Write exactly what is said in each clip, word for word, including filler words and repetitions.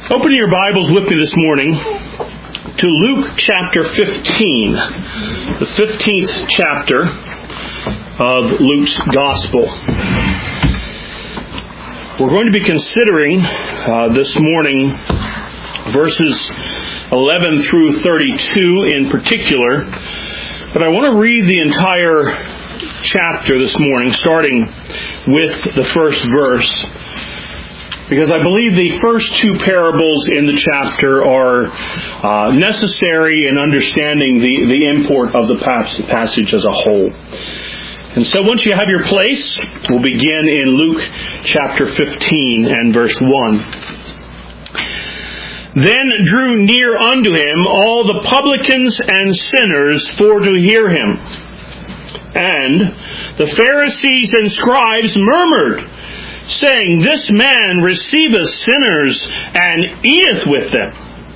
Open your Bibles with me this morning to Luke chapter fifteen, the fifteenth chapter of Luke's Gospel. We're going to be considering uh, this morning verses eleven through thirty-two in particular, but I want to read the entire chapter this morning, starting with the first verse. Because I believe the first two parables in the chapter are uh, necessary in understanding the, the import of the passage as a whole. And so once you have your place, we'll begin in Luke chapter fifteen and verse one. Then drew near unto him all the publicans and sinners for to hear him. And the Pharisees and scribes murmured, saying, This man receiveth sinners and eateth with them.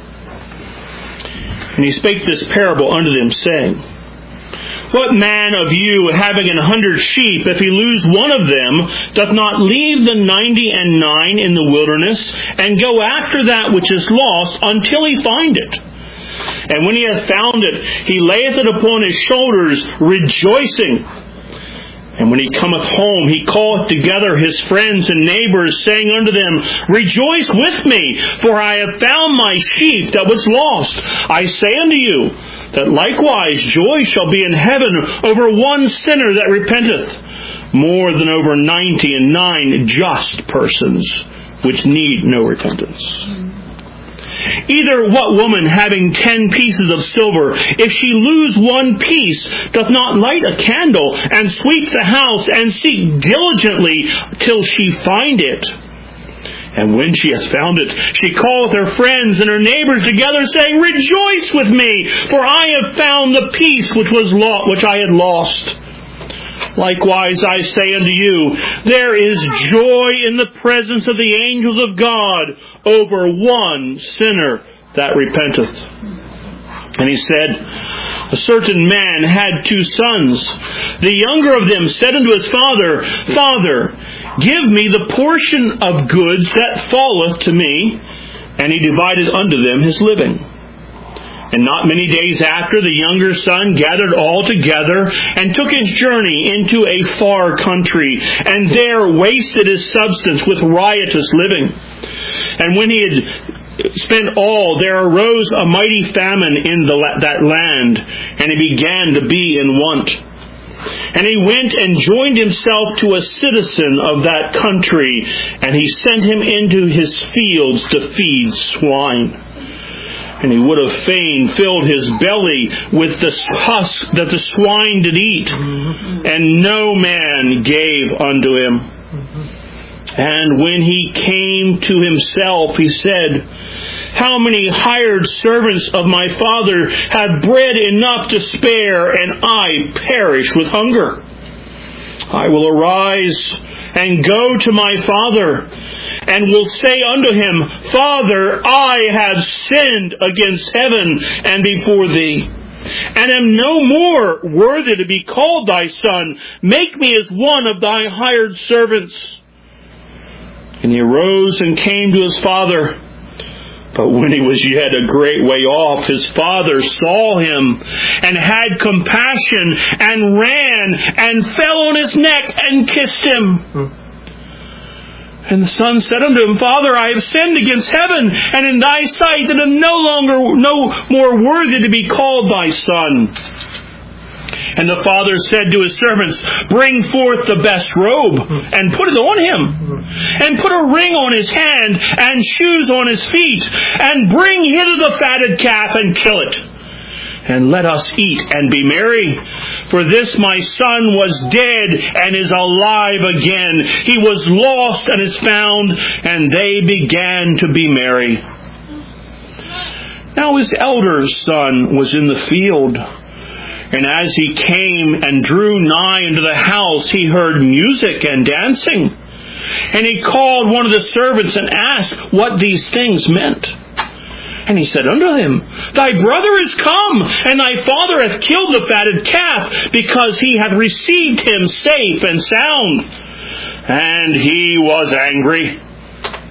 And he spake this parable unto them, saying, What man of you, having an hundred sheep, if he lose one of them, doth not leave the ninety and nine in the wilderness, and go after that which is lost until he find it? And when he hath found it, he layeth it upon his shoulders, rejoicing. And when he cometh home, he calleth together his friends and neighbors, saying unto them, Rejoice with me, for I have found my sheep that was lost. I say unto you, that likewise joy shall be in heaven over one sinner that repenteth, more than over ninety and nine just persons, which need no repentance. Either what woman, having ten pieces of silver, if she lose one piece, doth not light a candle, and sweep the house, and seek diligently till she find it? And when she has found it, she calleth her friends and her neighbors together, saying, Rejoice with me, for I have found the piece which was lost, which I had lost. Likewise, I say unto you, there is joy in the presence of the angels of God over one sinner that repenteth. And he said, A certain man had two sons. The younger of them said unto his father, Father, give me the portion of goods that falleth to me. And he divided unto them his living. And not many days after, the younger son gathered all together and took his journey into a far country, and there wasted his substance with riotous living. And when he had spent all, there arose a mighty famine in the, that land, and he began to be in want. And he went and joined himself to a citizen of that country, and he sent him into his fields to feed swine. And he would have fain filled his belly with the husk that the swine did eat. And no man gave unto him. And when he came to himself, he said, How many hired servants of my father have bread enough to spare, and I perish with hunger? I will arise and go to my father, and will say unto him, Father, I have sinned against heaven and before thee, and am no more worthy to be called thy son. Make me as one of thy hired servants. And he arose and came to his father. But when he was yet a great way off, his father saw him, and had compassion, and ran, and fell on his neck, and kissed him. Hmm. And the son said unto him, Father, I have sinned against heaven, and in thy sight, that am no longer, no more worthy to be called thy son. And the father said to his servants, Bring forth the best robe, and put it on him, and put a ring on his hand, and shoes on his feet, and bring hither the fatted calf, and kill it. And let us eat and be merry. For this my son was dead, and is alive again. He was lost, and is found, and they began to be merry. Now his elder son was in the field. And as he came and drew nigh unto the house, he heard music and dancing. And he called one of the servants and asked what these things meant. And he said unto him, Thy brother is come, and thy father hath killed the fatted calf, because he hath received him safe and sound. And he was angry.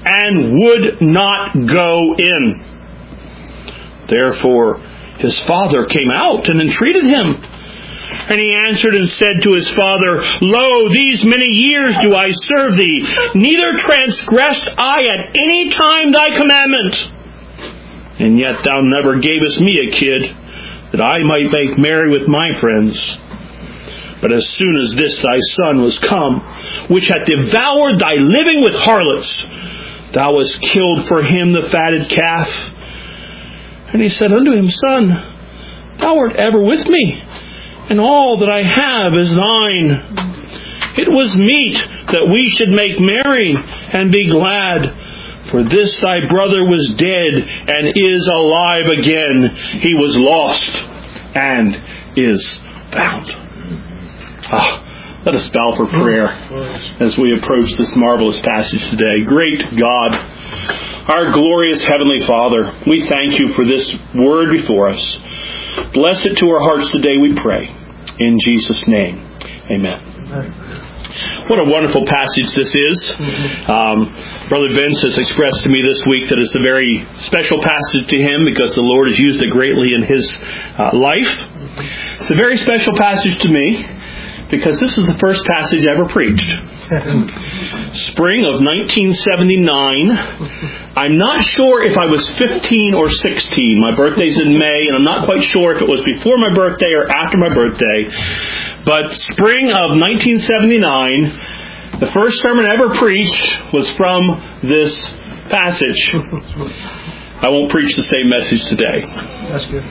and would not go in. Therefore his father came out and entreated him. And he answered and said to his father, Lo, these many years do I serve thee, neither transgressed I at any time thy commandment. And yet thou never gavest me a kid, that I might make merry with my friends. But as soon as this thy son was come, which hath devoured thy living with harlots, thou hast killed for him the fatted calf. And he said unto him, Son, thou art ever with me, and all that I have is thine. It was meet that we should make merry and be glad. For this thy brother was dead and is alive again. He was lost and is found. Ah, let us bow for prayer as we approach this marvelous passage today. Great God, our glorious Heavenly Father, we thank you for this word before us. Bless it to our hearts today, we pray. In Jesus' name, amen. What a wonderful passage this is. Um, Brother Vince has expressed to me this week that it's a very special passage to him because the Lord has used it greatly in his uh, life. It's a very special passage to me because this is the first passage I ever preached. Spring of nineteen seventy-nine. I'm not sure if I was fifteen or sixteen. My birthday's in May, and I'm not quite sure if it was before my birthday or after my birthday. But spring of nineteen seventy-nine, the first sermon I ever preached was from this passage. I won't preach the same message today. That's good.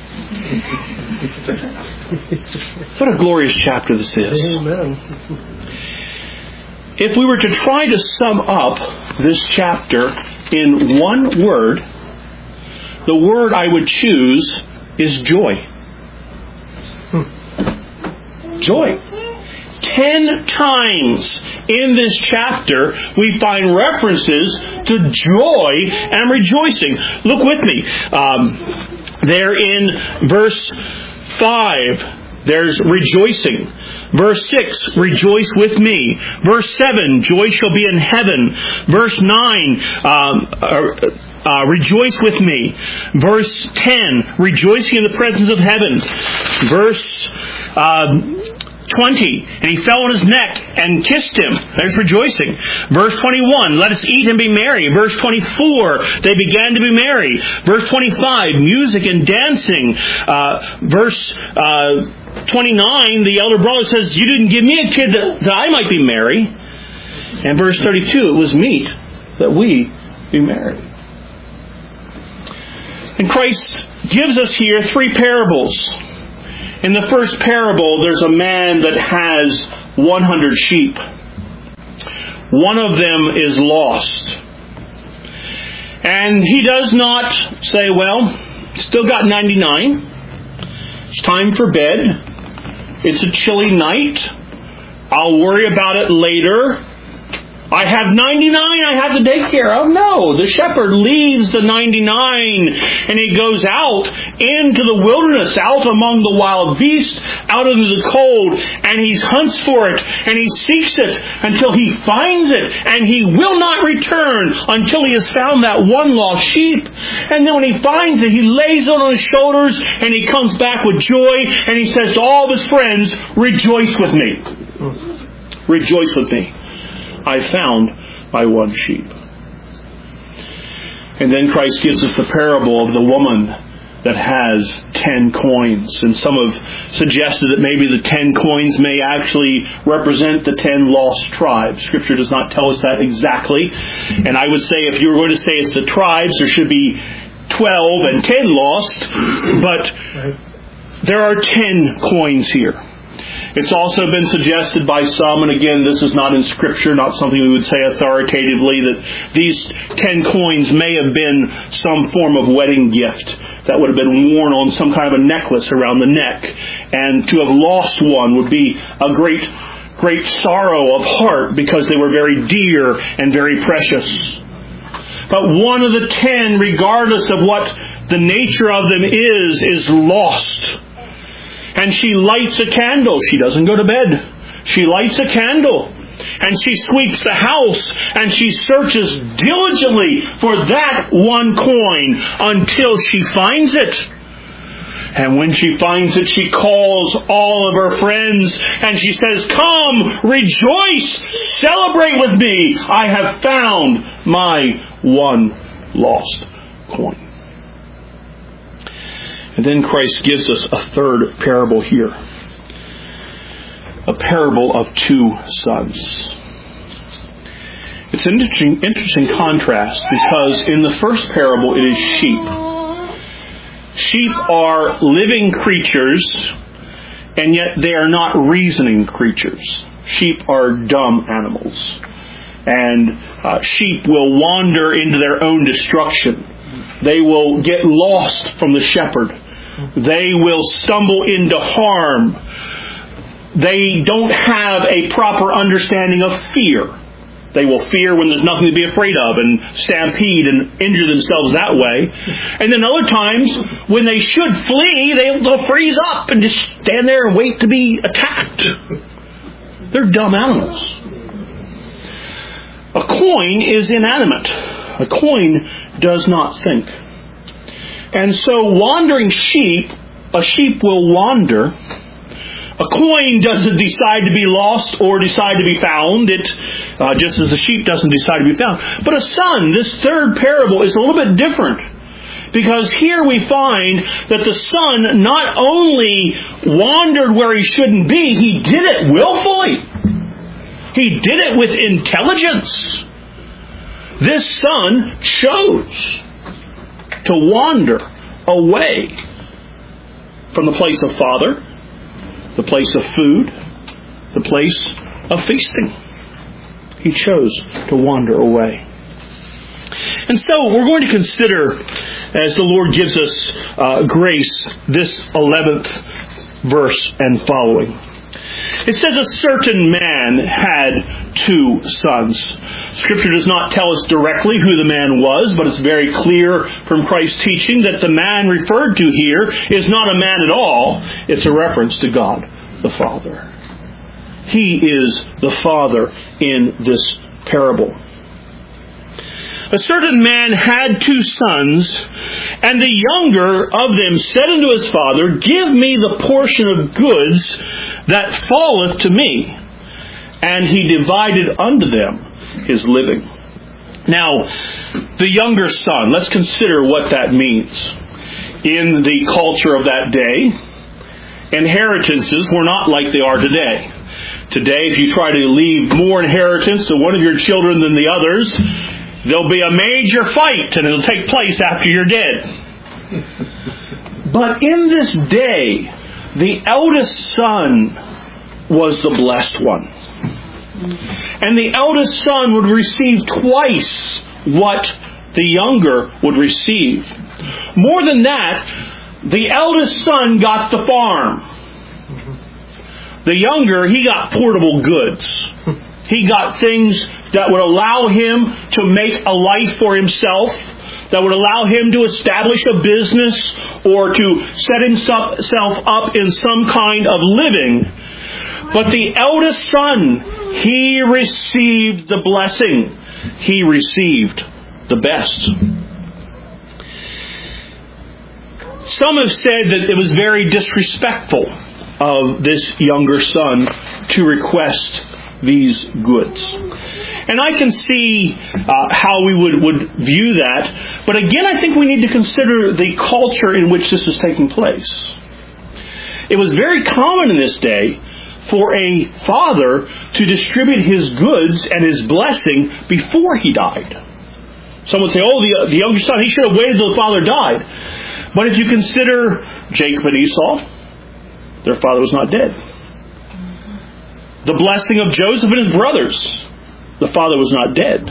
What a glorious chapter this is. Amen. If we were to try to sum up this chapter in one word, the word I would choose is joy. Joy. Ten times in this chapter we find references to joy and rejoicing. Look with me. Um, there in verse five, there's rejoicing. Verse six, rejoice with me. Verse seven, joy shall be in heaven. Verse nine, um, uh, uh, rejoice with me. Verse ten, rejoicing in the presence of heaven. Verse um, twenty, and he fell on his neck and kissed him. There's rejoicing. Verse twenty-one, let us eat and be merry. Verse twenty-four, they began to be merry. Verse twenty-five, music and dancing. Uh, verse uh, twenty-nine, the elder brother says, you didn't give me a kid that, that I might be merry. And verse thirty-two, it was meet that we be merry. And Christ gives us here three parables. In the first parable, there's a man that has one hundred sheep. One of them is lost. And he does not say, well, still got ninety-nine. It's time for bed. It's a chilly night. I'll worry about it later. I have ninety-nine I have to take care of. No, the shepherd leaves the ninety-nine and he goes out into the wilderness, out among the wild beasts, out into the cold, and he hunts for it and he seeks it until he finds it, and he will not return until he has found that one lost sheep. And then when he finds it, he lays it on his shoulders and he comes back with joy and he says to all of his friends, rejoice with me. Rejoice with me. I found my one sheep. And then Christ gives us the parable of the woman that has ten coins. And some have suggested that maybe the ten coins may actually represent the ten lost tribes. Scripture does not tell us that exactly. And I would say if you were going to say it's the tribes, there should be twelve and ten lost. But there are ten coins here. It's also been suggested by some, and again, this is not in Scripture, not something we would say authoritatively, that these ten coins may have been some form of wedding gift that would have been worn on some kind of a necklace around the neck. And to have lost one would be a great, great sorrow of heart because they were very dear and very precious. But one of the ten, regardless of what the nature of them is, is lost. And she lights a candle. She doesn't go to bed. She lights a candle. And she sweeps the house, and she searches diligently for that one coin until she finds it. And when she finds it, she calls all of her friends, and she says, "Come, rejoice, celebrate with me. I have found my one lost coin." And then Christ gives us a third parable here. A parable of two sons. It's an interesting, interesting contrast, because in the first parable it is sheep. Sheep are living creatures, and yet they are not reasoning creatures. Sheep are dumb animals. And uh, sheep will wander into their own destruction. They will get lost from the shepherd. They will stumble into harm. They don't have a proper understanding of fear. They will fear when there's nothing to be afraid of and stampede and injure themselves that way. And then other times, when they should flee, they'll freeze up and just stand there and wait to be attacked. They're dumb animals. A coin is inanimate. A coin does not think. And so wandering sheep, a sheep will wander. A coin doesn't decide to be lost or decide to be found. It, uh, just as the sheep doesn't decide to be found. But a son, this third parable, is a little bit different. Because here we find that the son not only wandered where he shouldn't be, he did it willfully. He did it with intelligence. This son chose to wander away from the place of father, the place of food, the place of feasting. He chose to wander away. And so we're going to consider, as the Lord gives us uh, grace, this eleventh verse and following. It says a certain man had two sons. Scripture does not tell us directly who the man was, but it's very clear from Christ's teaching that the man referred to here is not a man at all. It's a reference to God the Father. He is the Father in this parable. A certain man had two sons, and the younger of them said unto his father, Give me the portion of goods that falleth to me. And he divided unto them his living. Now, the younger son, let's consider what that means. In the culture of that day, inheritances were not like they are today. Today, if you try to leave more inheritance to one of your children than the others, there'll be a major fight, and it'll take place after you're dead. But in this day, the eldest son was the blessed one. And the eldest son would receive twice what the younger would receive. More than that, the eldest son got the farm. The younger, he got portable goods. He got things that would allow him to make a life for himself, that would allow him to establish a business or to set himself up in some kind of living. But the eldest son, he received the blessing. He received the best. Some have said that it was very disrespectful of this younger son to request these goods. And I can see uh, how we would, would view that. But again, I think we need to consider the culture in which this is taking place. It was very common in this day for a father to distribute his goods and his blessing before he died. Some would say, oh, the, the younger son, he should have waited until the father died. But if you consider Jacob and Esau, their father was not dead. The blessing of Joseph and his brothers, the father was not dead.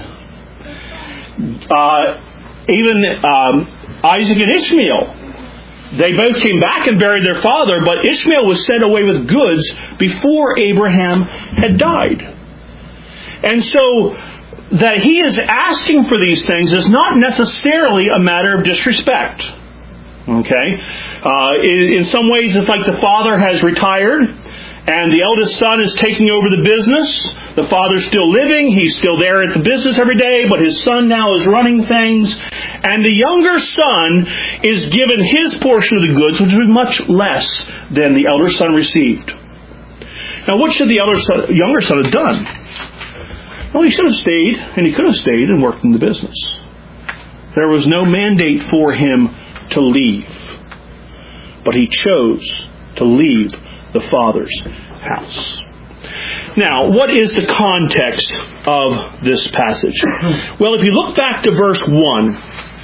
Uh, even um, Isaac and Ishmael, they both came back and buried their father, but Ishmael was sent away with goods before Abraham had died. And so that he is asking for these things is not necessarily a matter of disrespect. Okay? Uh, in, in some ways, it's like the father has retired and the eldest son is taking over the business. The father's still living. He's still there at the business every day, but his son now is running things. And the younger son is given his portion of the goods, which would be much less than the elder son received. Now, what should the elder son, younger son have done? Well, he should have stayed, and he could have stayed and worked in the business. There was no mandate for him to leave. But he chose to leave the father's house. Now, what is the context of this passage? Well, if you look back to verse one,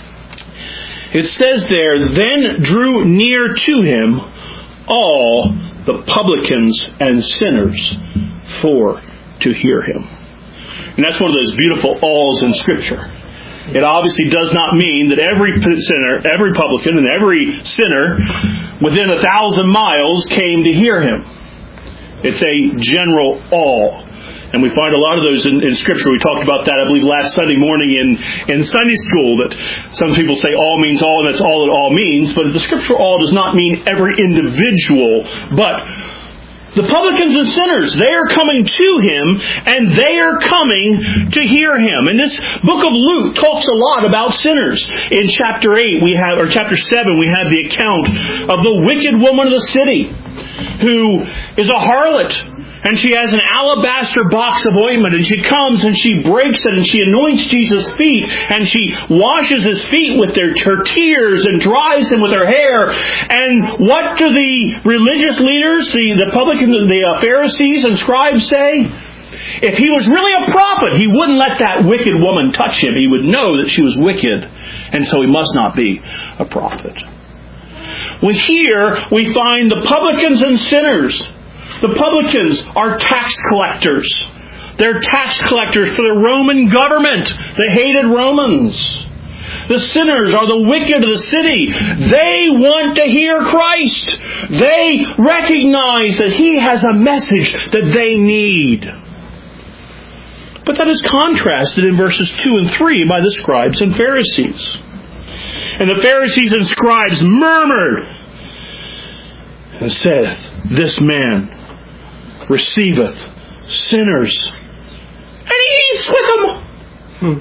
it says there, "Then drew near to him all the publicans and sinners for to hear him." And that's one of those beautiful alls in Scripture. It obviously does not mean that every sinner, every publican, and every sinner within a thousand miles came to hear him. It's a general all. And we find a lot of those in, in Scripture. We talked about that, I believe, last Sunday morning in, in Sunday school, that some people say all means all, and that's all it all means. But the Scripture all does not mean every individual, but the publicans and sinners, they are coming to him, and they are coming to hear him. And this book of Luke talks a lot about sinners. In chapter eight, we have, or chapter seven, we have the account of the wicked woman of the city, who is a harlot. And she has an alabaster box of ointment, and she comes and she breaks it, and she anoints Jesus' feet, and she washes his feet with their, her tears and dries them with her hair. And what do the religious leaders, the, the publicans, the uh, Pharisees and scribes say? If he was really a prophet, he wouldn't let that wicked woman touch him. He would know that she was wicked, and so he must not be a prophet. Well, here we find the publicans and sinners. The publicans are tax collectors. They're tax collectors for the Roman government, the hated Romans. The sinners are the wicked of the city. They want to hear Christ. They recognize that He has a message that they need. But that is contrasted in verses two and three by the scribes and Pharisees. And the Pharisees and scribes murmured and said, "This man receiveth sinners, and he eats with them." Hmm.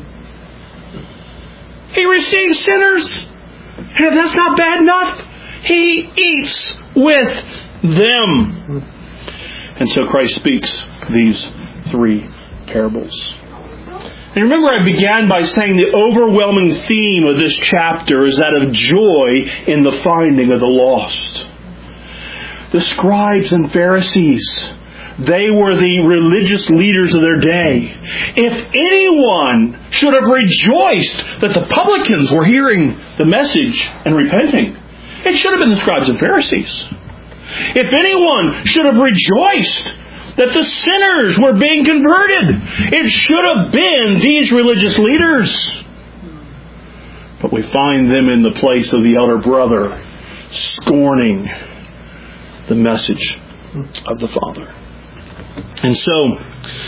He receives sinners, and if that's not bad enough, he eats with them. And so Christ speaks these three parables. And remember, I began by saying the overwhelming theme of this chapter is that of joy in the finding of the lost. The scribes and Pharisees, they were the religious leaders of their day. If anyone should have rejoiced that the publicans were hearing the message and repenting, it should have been the scribes and Pharisees. If anyone should have rejoiced that the sinners were being converted, it should have been these religious leaders. But we find them in the place of the elder brother, scorning the message of the Father. And so,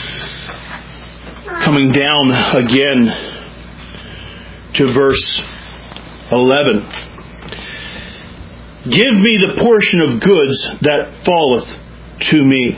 coming down again to verse eleven. "Give me the portion of goods that falleth to me."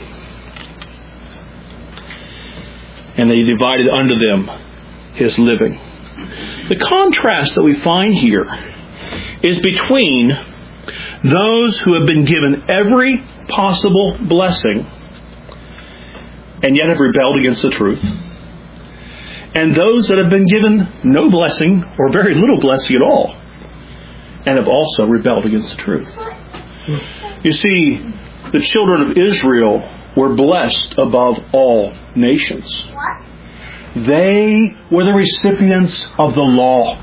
And they divided unto them his living. The contrast that we find here is between those who have been given every possible blessing and yet have rebelled against the truth, and those that have been given no blessing or very little blessing at all and have also rebelled against the truth. You see, the children of Israel were blessed above all nations. They were the recipients of the law.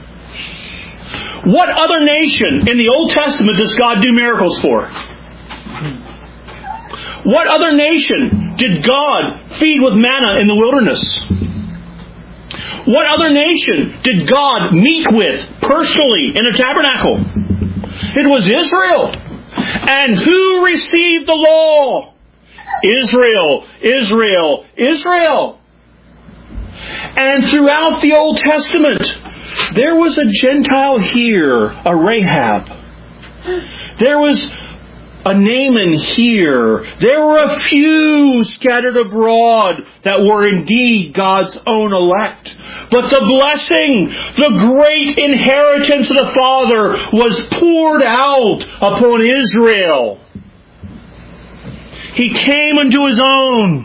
What other nation in the Old Testament does God do miracles for? What other nation did God feed with manna in the wilderness? What other nation did God meet with personally in a tabernacle? It was Israel. And who received the law? Israel, Israel, Israel. And throughout the Old Testament, there was a Gentile here, a Rahab. There was a Naaman here. There were a few scattered abroad that were indeed God's own elect. But the blessing, the great inheritance of the Father was poured out upon Israel. He came unto His own,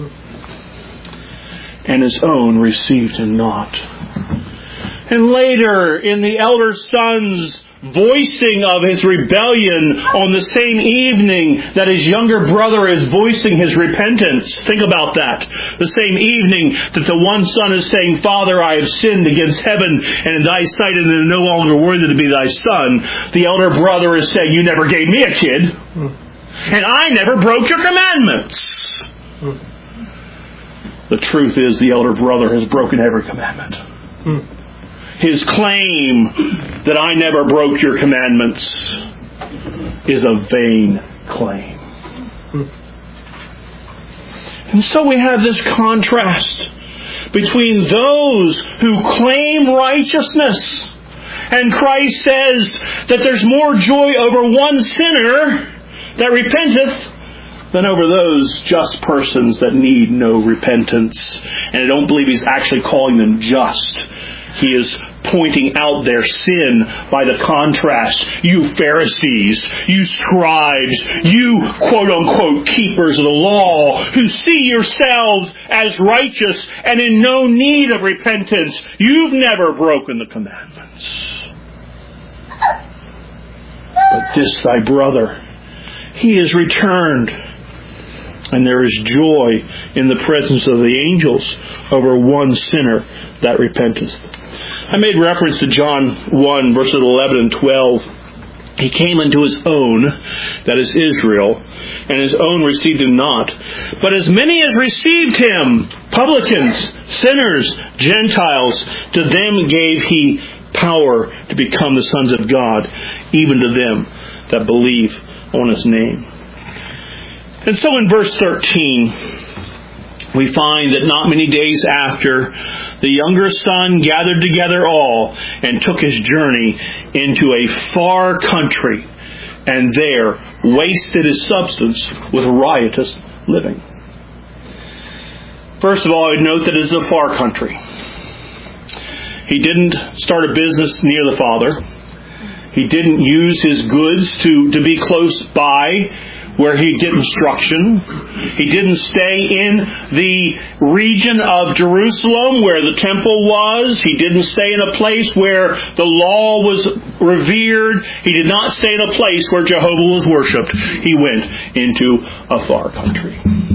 and His own received Him not. And later, in the elder son's voicing of his rebellion on the same evening that his younger brother is voicing his repentance. Think about that. The same evening that the one son is saying, Father, I have sinned against heaven and in thy sight and am no longer worthy to be thy son. The elder brother is saying, you never gave me a kid. And I never broke your commandments. The truth is the elder brother has broken every commandment. His claim that I never broke your commandments is a vain claim. And so we have this contrast between those who claim righteousness, and Christ says that there's more joy over one sinner that repenteth than over those just persons that need no repentance. And I don't believe He's actually calling them just. He is pointing out their sin by the contrast. You Pharisees, you scribes, you quote-unquote keepers of the law, who see yourselves as righteous and in no need of repentance, you've never broken the commandments. But this thy brother, he is returned, and there is joy in the presence of the angels over one sinner that repenteth. I made reference to John one, verses eleven and twelve. He came unto His own, that is Israel, and His own received Him not. But as many as received Him, publicans, sinners, Gentiles, to them gave He power to become the sons of God, even to them that believe on His name. And so in verse thirteen, we find that not many days after, the younger son gathered together all and took his journey into a far country, and there wasted his substance with riotous living. First of all, I would note that it is a far country. He didn't start a business near the Father. He didn't use his goods to, to be close by where he'd get instruction. He didn't stay in the region of Jerusalem where the temple was. He didn't stay in a place where the law was revered. He did not stay in a place where Jehovah was worshipped. He went into a far country.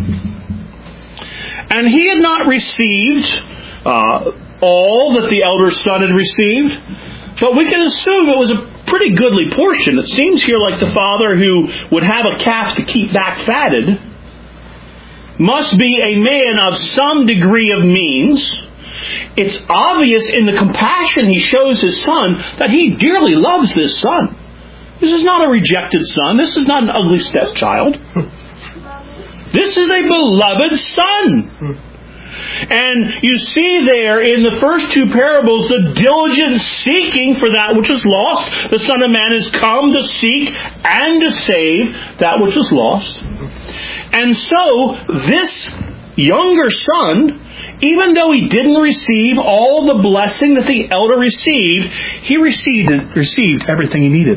And he had not received uh, all that the elder son had received, but we can assume it was a pretty goodly portion. It seems here like the father who would have a calf to keep back fatted must be a man of some degree of means. It's obvious in the compassion he shows his son that he dearly loves this son. This is not a rejected son. This is not an ugly stepchild. This is a beloved son. And you see there in the first two parables the diligent seeking for that which is lost. The Son of Man has come to seek and to save that which is lost. And so this younger son, even though he didn't receive all the blessing that the elder received, he received received everything he needed.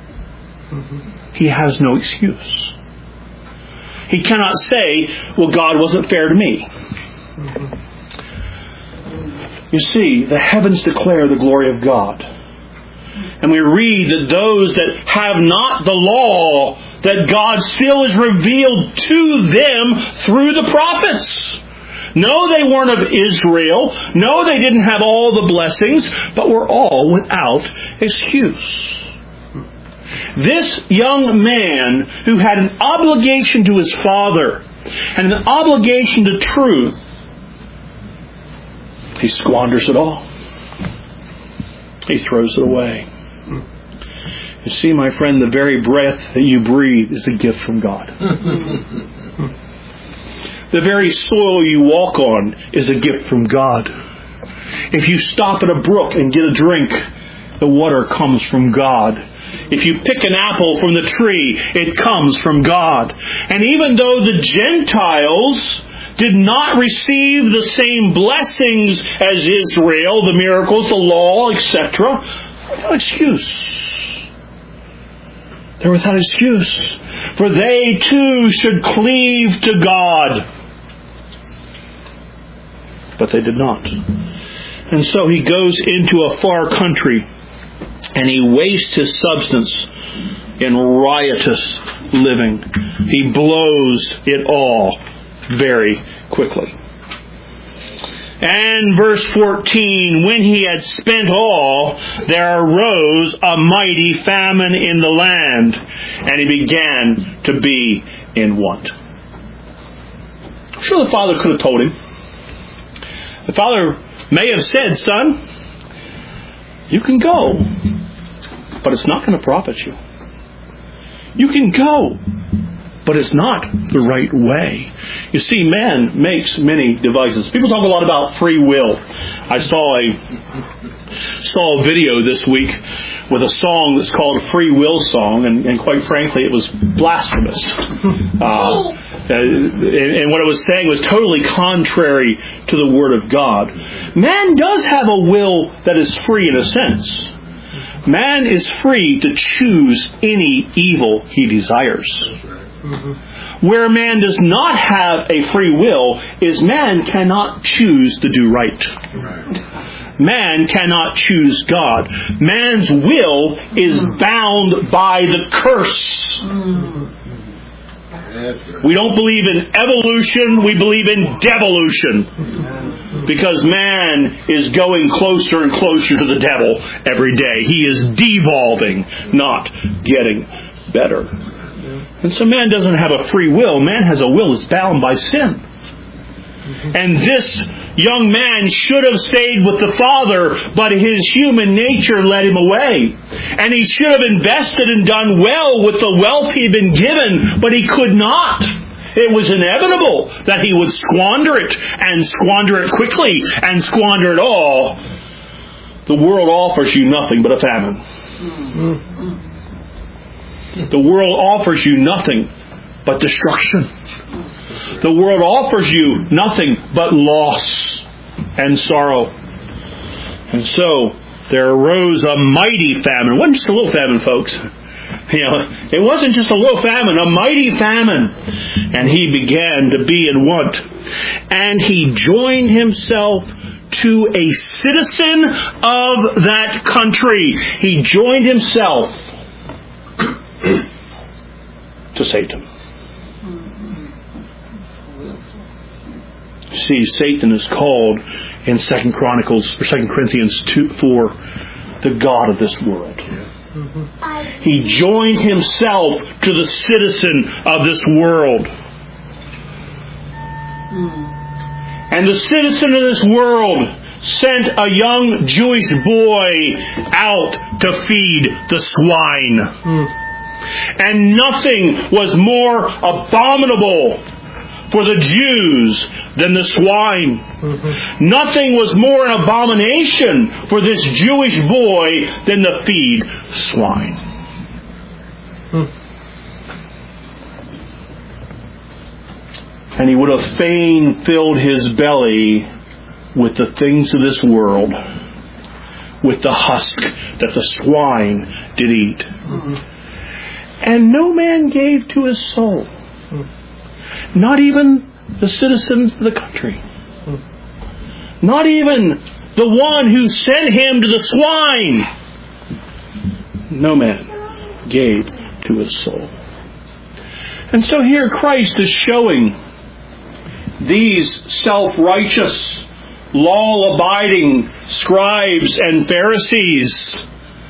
He has no excuse. He cannot say, well, God wasn't fair to me. You see, the heavens declare the glory of God. And we read that those that have not the law, that God still is revealed to them through the prophets. No, they weren't of Israel. No, they didn't have all the blessings, but were all without excuse. This young man who had an obligation to his father and an obligation to truth, he squanders it all. He throws it away. You see, my friend, the very breath that you breathe is a gift from God. The very soil you walk on is a gift from God. If you stop at a brook and get a drink, the water comes from God. If you pick an apple from the tree, it comes from God. And even though the Gentiles did not receive the same blessings as Israel, the miracles, the law, et cetera, without excuse. They're without excuse. For they too should cleave to God. But they did not. And so he goes into a far country and he wastes his substance in riotous living. He blows it all very quickly. And verse fourteen, when he had spent all, there arose a mighty famine in the land, and he began to be in want. I'm sure the father could have told him. The father may have said, son, you can go, but it's not going to profit you. You can go, but it's not the right way. You see, man makes many devices. People talk a lot about free will. I saw a saw a video this week with a song that's called a Free Will Song, and, and quite frankly, it was blasphemous. Uh, and, and what it was saying was totally contrary to the Word of God. Man does have a will that is free in a sense. Man is free to choose any evil he desires. Mm-hmm. Where man does not have a free will is man cannot choose to do right. Right. Man cannot choose God. Man's will is bound by the curse. Mm-hmm. We don't believe in evolution, we believe in devolution. Because man is going closer and closer to the devil every day. He is devolving, not getting better. And so man doesn't have a free will. Man has a will that's bound by sin. And this young man should have stayed with the father, but his human nature led him away. And he should have invested and done well with the wealth he'd been given, but he could not. It was inevitable that he would squander it, and squander it quickly, and squander it all. The world offers you nothing but a famine. The world offers you nothing but destruction. The world offers you nothing but loss and sorrow. And so there arose a mighty famine. It wasn't just a little famine, folks. You know, it wasn't just a little famine, a mighty famine. And he began to be in want. And he joined himself to a citizen of that country. He joined himself to Satan. See, Satan is called in Second Chronicles or Second Corinthians two four the god of this world. He joined himself to the citizen of this world. And the citizen of this world sent a young Jewish boy out to feed the swine. And nothing was more abominable for the Jews than the swine. Mm-hmm. Nothing was more an abomination for this Jewish boy than to feed swine. Mm. And he would have fain filled his belly with the things of this world, with the husk that the swine did eat. Mm-hmm. And no man gave to his soul. Mm. Not even the citizens of the country. Not even the one who sent him to the swine. No man gave to his soul. And so here Christ is showing these self-righteous, law-abiding scribes and Pharisees,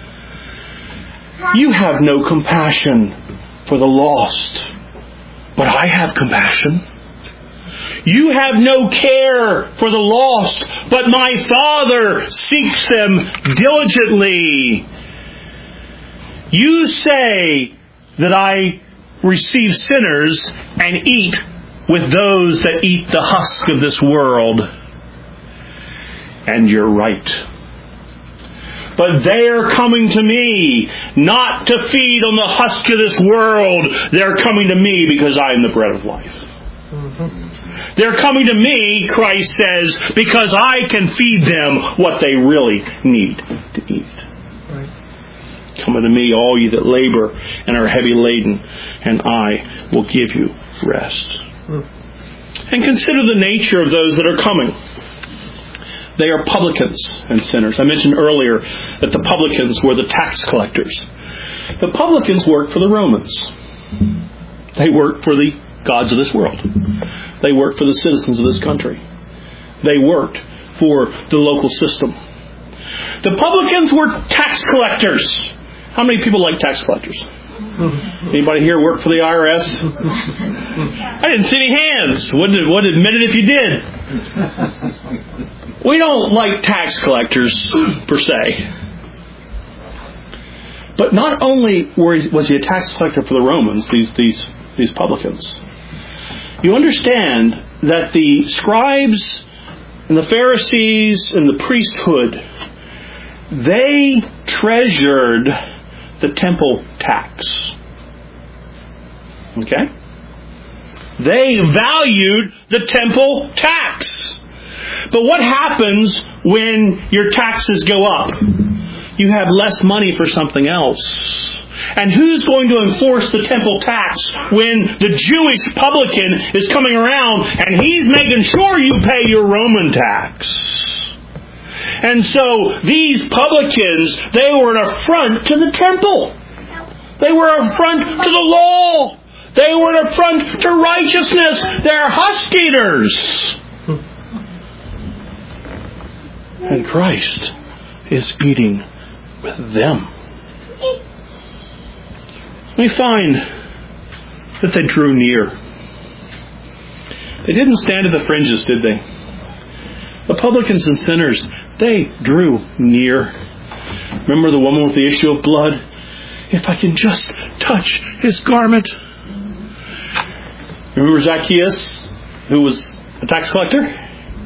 you have no compassion for the lost. But I have compassion. You have no care for the lost, but my Father seeks them diligently. You say that I receive sinners and eat with those that eat the husk of this world. And you're right. But they are coming to me, not to feed on the husk of this world. They're coming to me because I am the bread of life. Mm-hmm. They're coming to me, Christ says, because I can feed them what they really need to eat. Right. Come unto me, all ye that labor and are heavy laden, and I will give you rest. Mm. And consider the nature of those that are coming. They are publicans and sinners. I mentioned earlier that the publicans were the tax collectors. The publicans worked for the Romans. They worked for the gods of this world. They worked for the citizens of this country. They worked for the local system. The publicans were tax collectors. How many people like tax collectors? Anybody here work for the I R S? I didn't see any hands. Wouldn't, wouldn't admit it if you did. We don't like tax collectors per se. But not only was he a tax collector for the Romans, these, these, these publicans. You understand that the scribes and the Pharisees and the priesthood, they treasured the temple tax. Okay? They valued the temple tax. But what happens when your taxes go up? You have less money for something else. And who's going to enforce the temple tax when the Jewish publican is coming around and he's making sure you pay your Roman tax? And so these publicans, they were an affront to the temple. They were an affront to the law. They were an affront to righteousness. They're husk eaters. And Christ is eating with them. We find that they drew near. They didn't stand at the fringes, did they? The publicans and sinners, they drew near. Remember the woman with the issue of blood? If I can just touch his garment. Remember Zacchaeus, who was a tax collector?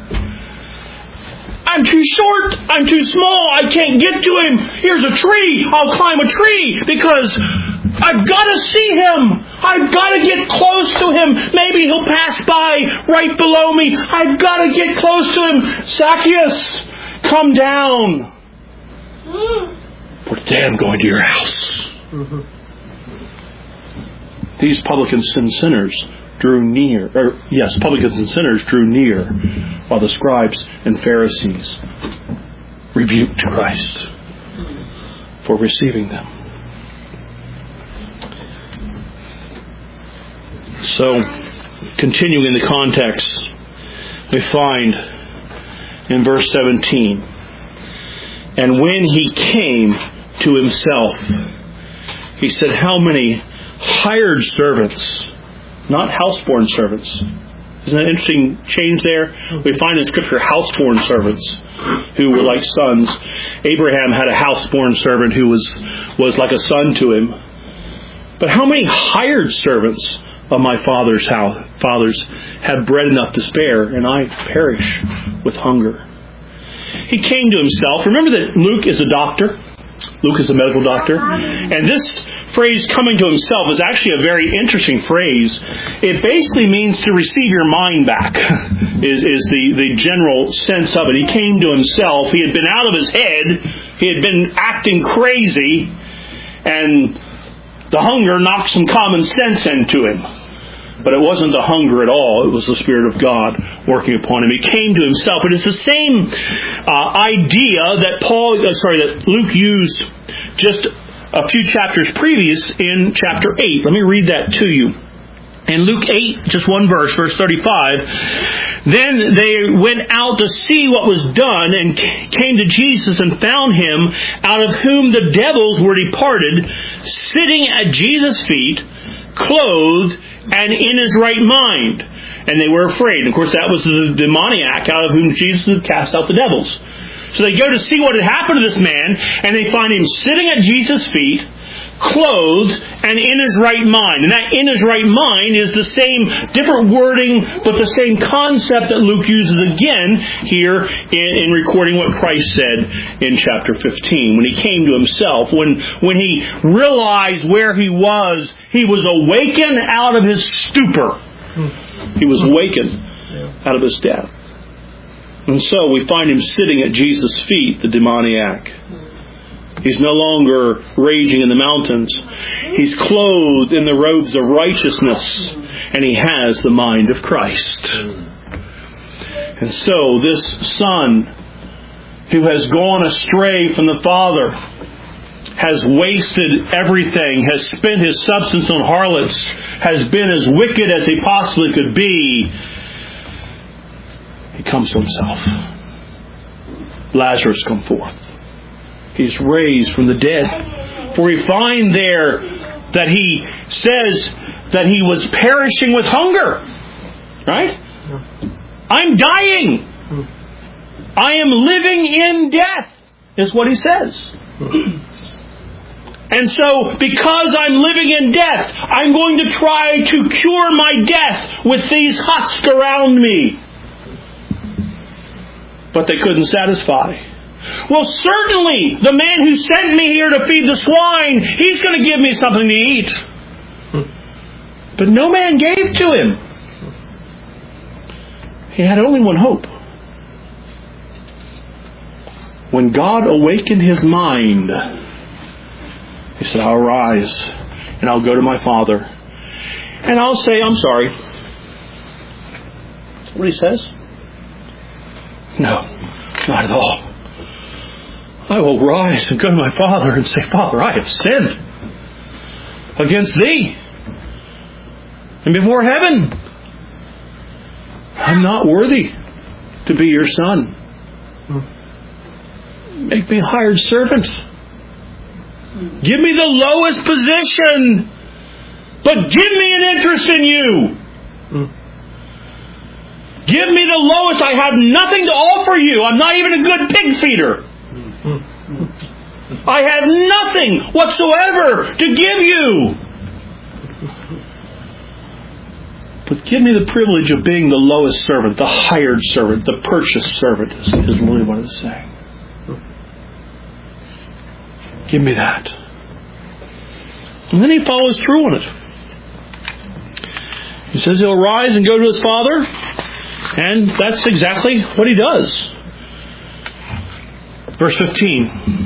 I'm too short. I'm too small. I can't get to him. Here's a tree. I'll climb a tree because I've got to see him. I've got to get close to him. Maybe he'll pass by right below me. I've got to get close to him. Zacchaeus, come down. For today I'm going to your house. Mm-hmm. These publicans and sinners drew near, or yes, publicans and sinners drew near, while the scribes and Pharisees rebuked Christ for receiving them. So, continuing the context, we find in verse seventeen, and when he came to himself, he said, how many hired servants, not houseborn servants. Isn't that an interesting change there? We find in Scripture houseborn servants who were like sons. Abraham had a houseborn servant who was, was like a son to him. But how many hired servants of my father's house, fathers have bread enough to spare, and I perish with hunger? He came to himself. Remember that Luke is a doctor. Luke is a medical doctor. And this phrase, coming to himself, is actually a very interesting phrase. It basically means to receive your mind back, is, is the, the general sense of it. He came to himself. He had been out of his head. He had been acting crazy. And the hunger knocked some common sense into him. But it wasn't the hunger at all. It was the Spirit of God working upon him. He came to himself. It is the same uh, idea that Paul, uh, sorry, that Luke used just a few chapters previous in chapter eight. Let me read that to you. In Luke eight, just one verse, verse thirty-five, then they went out to see what was done and came to Jesus and found him, out of whom the devils were departed, sitting at Jesus' feet, clothed and in his right mind. And they were afraid. Of course, that was the demoniac out of whom Jesus had cast out the devils. So they go to see what had happened to this man, and they find him sitting at Jesus' feet, clothed, and in his right mind. And that in his right mind is the same, different wording, but the same concept that Luke uses again here in, in recording what Christ said in chapter fifteen. When he came to himself, when, when he realized where he was, he was awakened out of his stupor. He was awakened out of his death. And so we find him sitting at Jesus' feet, the demoniac. He's no longer raging in the mountains. He's clothed in the robes of righteousness, and he has the mind of Christ. And so this son who has gone astray from the Father, has wasted everything, has spent his substance on harlots, has been as wicked as he possibly could be, he comes to himself. Lazarus come forth. He's raised from the dead. For we find there that he says that he was perishing with hunger. Right? I'm dying. I am living in death, is what he says. And so, because I'm living in death, I'm going to try to cure my death with these husks around me. But they couldn't satisfy. Well, certainly, the man who sent me here to feed the swine, he's going to give me something to eat. But no man gave to him. He had only one hope. When God awakened his mind, he said, I'll rise and I'll go to my Father. And I'll say, I'm sorry. That's what he says? No, not at all. I will rise and go to my Father and say, Father, I have sinned against thee and before heaven. I'm not worthy to be your son. Make me a hired servant. Give me the lowest position, but give me an interest in you. Give me the lowest. I have nothing to offer you. I'm not even a good pig feeder. I have nothing whatsoever to give you. But give me the privilege of being the lowest servant, the hired servant, the purchased servant, is really what it's saying. Give me that. And then he follows through on it. He says he'll rise and go to his Father, and that's exactly what he does. Verse fifteen.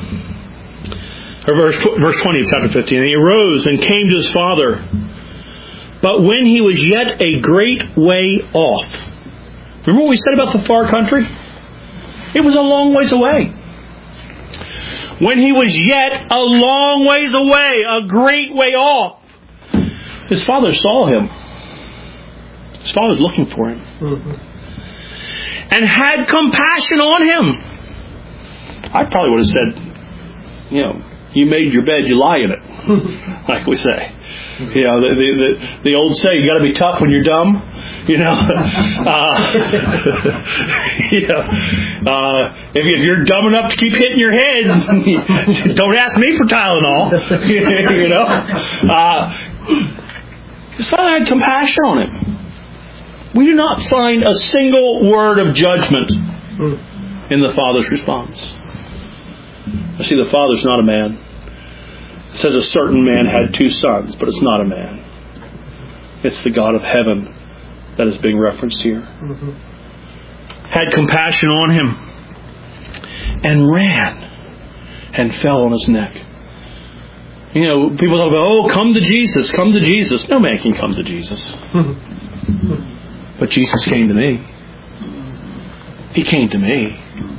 Or verse, verse twenty of chapter fifteen. And he arose and came to his Father. But when he was yet a great way off. Remember what we said about the far country? It was a long ways away. When he was yet a long ways away, a great way off, his father saw him. His father was looking for him. Mm-hmm. And had compassion on him. I probably would have said, you know, you made your bed, you lie in it. Like we say. You know, the, the, the, the old saying, you got to be tough when you're dumb. You know, uh, you know, uh, if, if you're dumb enough to keep hitting your head, don't ask me for Tylenol. You know, uh, his father had compassion on him. We do not find a single word of judgment in the father's response. I see the father's not a man. It says a certain man had two sons, but it's not a man. It's the God of heaven that is being referenced here. Mm-hmm. Had compassion on him and ran and fell on his neck. You know, people talk about, oh, come to Jesus, come to Jesus. No man can come to Jesus. Mm-hmm. But Jesus came to me. He came to me.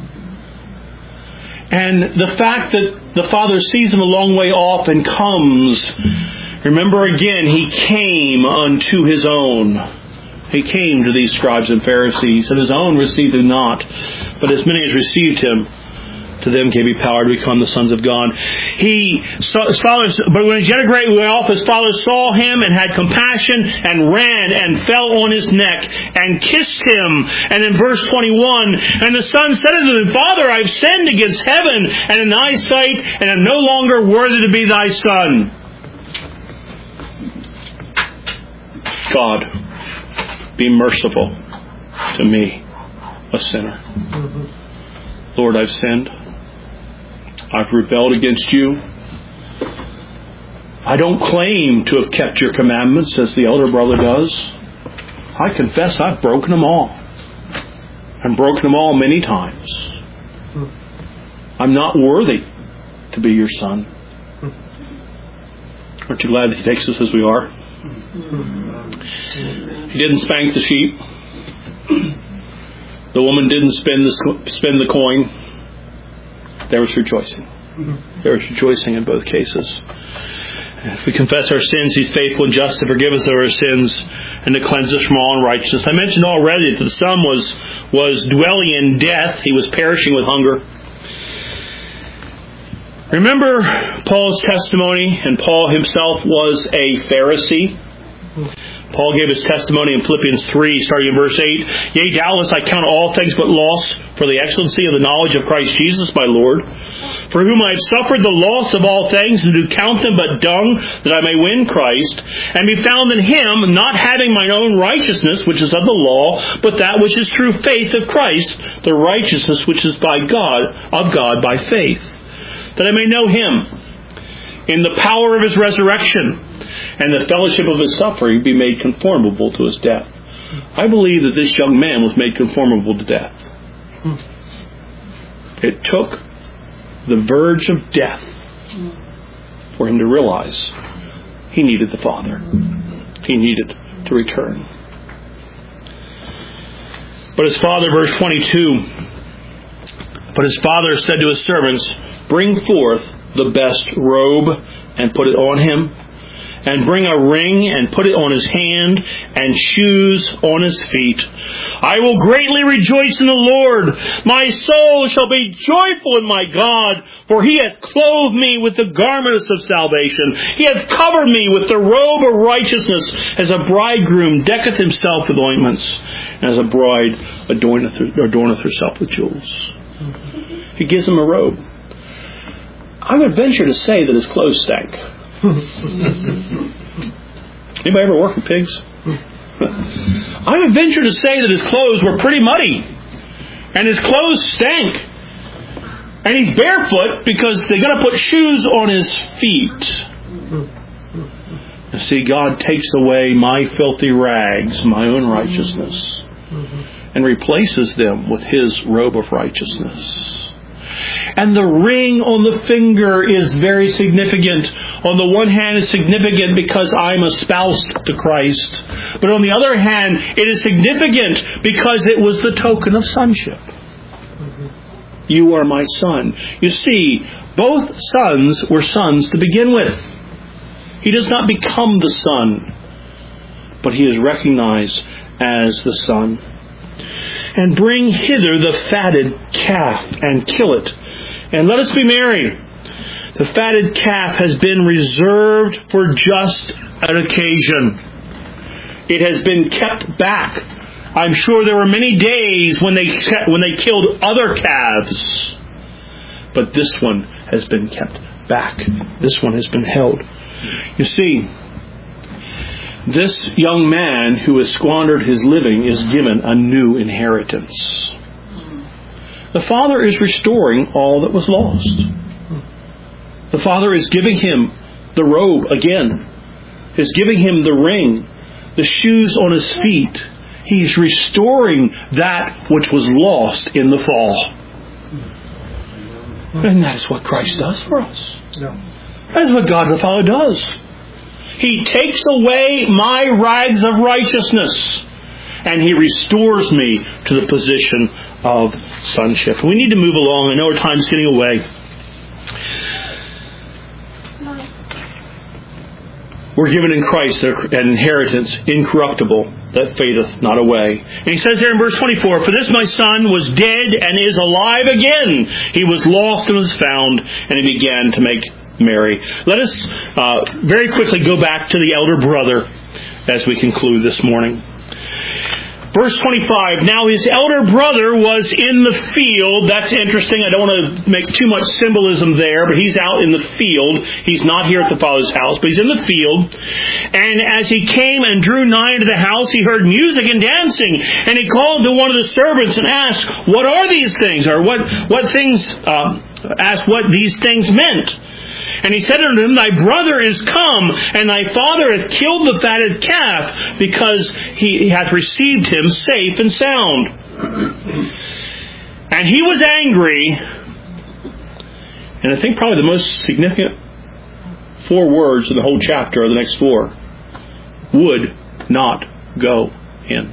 And the fact that the Father sees him a long way off and comes, remember again, he came unto his own. He came to these scribes and Pharisees, and his own received him not. But as many as received him, to them gave he power to become the sons of God. He saw, his father, but when he was yet a great way off, his father saw him and had compassion and ran and fell on his neck and kissed him. And in verse twenty-one, and the son said unto him, Father, I have sinned against heaven and in thy sight, and am no longer worthy to be thy son. God, be merciful to me, a sinner. Lord, I've sinned. I've rebelled against you. I don't claim to have kept your commandments as the elder brother does. I confess I've broken them all. And broken them all many times. I'm not worthy to be your son. Aren't you glad that He takes us as we are? He didn't spank the sheep. The woman didn't spend the, spend the coin. There was rejoicing. There was rejoicing in both cases. If we confess our sins, He's faithful and just to forgive us of our sins and to cleanse us from all unrighteousness. I mentioned already that the Son was, was dwelling in death. He was perishing with hunger. Remember Paul's testimony, and Paul himself was a Pharisee. Paul gave his testimony in Philippians three, starting in verse eight. Yea, doubtless I count all things but loss for the excellency of the knowledge of Christ Jesus my Lord, for whom I have suffered the loss of all things, and do count them but dung, that I may win Christ, and be found in Him, not having mine own righteousness, which is of the law, but that which is through faith of Christ, the righteousness which is by God, of God by faith, that I may know Him in the power of His resurrection, and the fellowship of His suffering, be made conformable to His death. I believe that this young man was made conformable to death. It took the verge of death for him to realize he needed the Father. He needed to return. But his father, verse twenty-two, but his father said to his servants, bring forth the best robe and put it on him, and bring a ring and put it on his hand, and shoes on his feet. I will greatly rejoice in the Lord. My soul shall be joyful in my God, for He hath clothed me with the garments of salvation. He hath covered me with the robe of righteousness, as a bridegroom decketh himself with ointments, and as a bride adorneth, adorneth herself with jewels. He gives him a robe. I would venture to say that his clothes stank. Anybody ever work with pigs? I would venture to say that his clothes were pretty muddy, and his clothes stank, and he's barefoot because they're going to put shoes on his feet. You see, God takes away my filthy rags, my own righteousness, and replaces them with His robe of righteousness. And the ring on the finger is very significant. On the one hand, it's significant because I'm espoused to Christ. But on the other hand, it is significant because it was the token of sonship. You are my son. You see, both sons were sons to begin with. He does not become the son, but he is recognized as the son. And bring hither the fatted calf and kill it, and let us be merry. The fatted calf has been reserved for just an occasion. It has been kept back. I'm sure there were many days when they when they killed other calves, but this one has been kept back. This one has been held. You see, this young man who has squandered his living is given a new inheritance. The Father is restoring all that was lost. The Father is giving him the robe again. Is giving him the ring, the shoes on his feet. He's restoring that which was lost in the fall. And that is what Christ does for us. That is what God the Father does. He takes away my rags of righteousness, and He restores me to the position of sonship. We need to move along. I know our time's getting away. We're given in Christ an inheritance incorruptible that fadeth not away. And He says there in verse twenty-four, for this my son was dead and is alive again. He was lost and was found, and he began to make merry. Let us uh, very quickly go back to the elder brother as we conclude this morning. Verse twenty-five, now his elder brother was in the field. That's interesting. I don't want to make too much symbolism there, but he's out in the field. He's not here at the Father's house, but he's in the field. And as he came and drew nigh to the house, he heard music and dancing. And he called to one of the servants and asked, what are these things? Or what, what things, uh, asked what these things meant. And he said unto him, thy brother is come, and thy father hath killed the fatted calf, because he hath received him safe and sound. And he was angry, and I think probably the most significant four words in the whole chapter are the next four. Would not go in.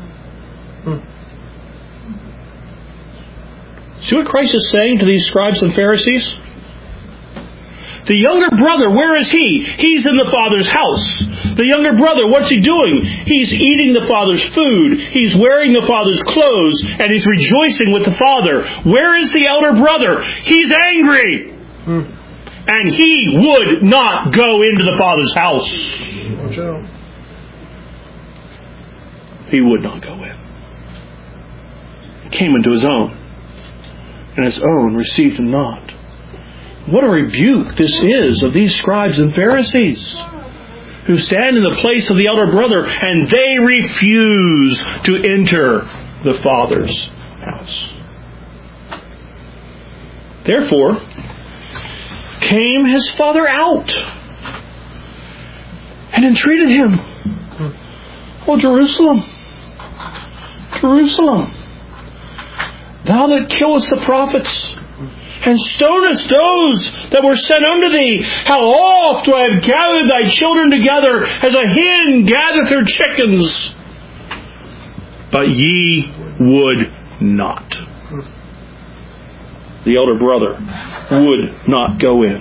See what Christ is saying to these scribes and Pharisees? The younger brother, where is he? He's in the Father's house. The younger brother, what's he doing? He's eating the Father's food. He's wearing the Father's clothes. And he's rejoicing with the Father. Where is the elder brother? He's angry. Hmm. And he would not go into the Father's house. Watch out. He would not go in. He came into his own, and his own received him not. What a rebuke this is of these scribes and Pharisees who stand in the place of the elder brother, and they refuse to enter the Father's house. Therefore came his father out and entreated him. Oh, Jerusalem, Jerusalem, thou that killest the prophets, and stonest those that were sent unto thee, how oft do I have gathered thy children together, as a hen gathereth her chickens, but ye would not. The elder brother would not go in.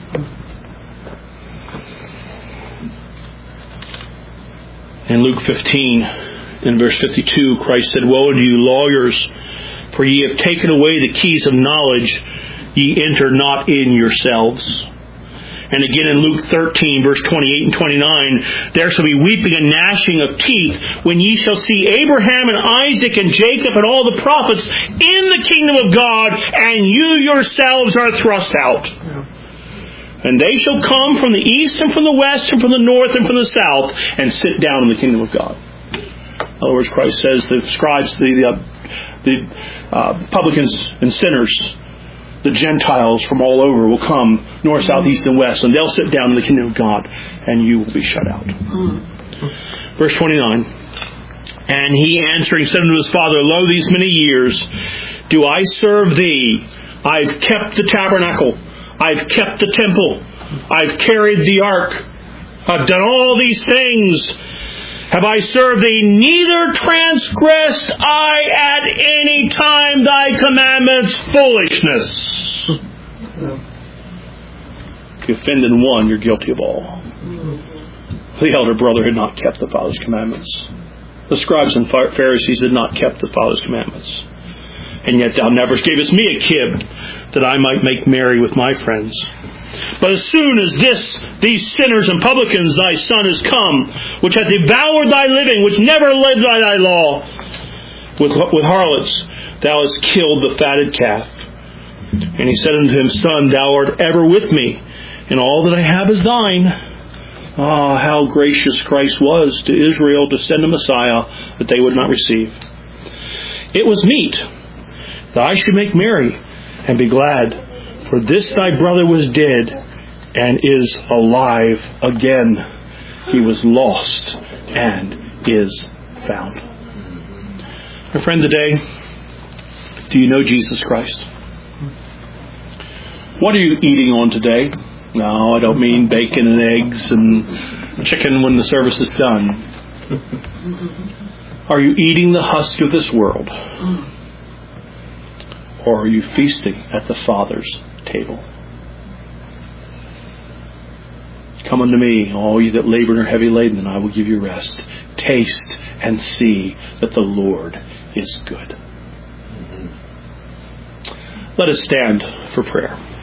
In Luke fifteen, in verse fifty-two, Christ said, woe unto you, lawyers, for ye have taken away the keys of knowledge. Ye enter not in yourselves. And again in Luke thirteen, verse twenty-eight and twenty-nine, there shall be weeping and gnashing of teeth when ye shall see Abraham and Isaac and Jacob and all the prophets in the kingdom of God, and you yourselves are thrust out. And they shall come from the east and from the west and from the north and from the south, and sit down in the kingdom of God. In other words, Christ says the scribes, the, the, uh, the uh, publicans and sinners, the Gentiles from all over will come, north, south, east, and west, and they'll sit down in the kingdom of God, and you will be shut out. Mm. Verse twenty-nine, and he answering said unto his father, lo, these many years do I serve thee. I've kept the tabernacle. I've kept the temple. I've carried the ark. I've done all these things. Have I served thee? Neither transgressed I at any time thy commandments. Foolishness. If you offend in one, you're guilty of all. The elder brother had not kept the Father's commandments. The scribes and Pharisees had not kept the Father's commandments. And yet thou never gavest me a kid, that I might make merry with my friends. But as soon as this, these sinners and publicans, thy son is come, which hath devoured thy living, which never lived by thy law, with, with harlots, thou hast killed the fatted calf. And he said unto him, son, thou art ever with me, and all that I have is thine. Ah, how gracious Christ was to Israel to send a Messiah that they would not receive. It was meet that I should make merry and be glad. For this thy brother was dead, and is alive again. He was lost, and is found. My friend, today, do you know Jesus Christ? What are you eating on today? No, I don't mean bacon and eggs and chicken when the service is done. Are you eating the husk of this world? Or are you feasting at the Father's table? Come unto me, all you that labor and are heavy laden, and I will give you rest. Taste and see that the Lord is good. Let us stand for prayer.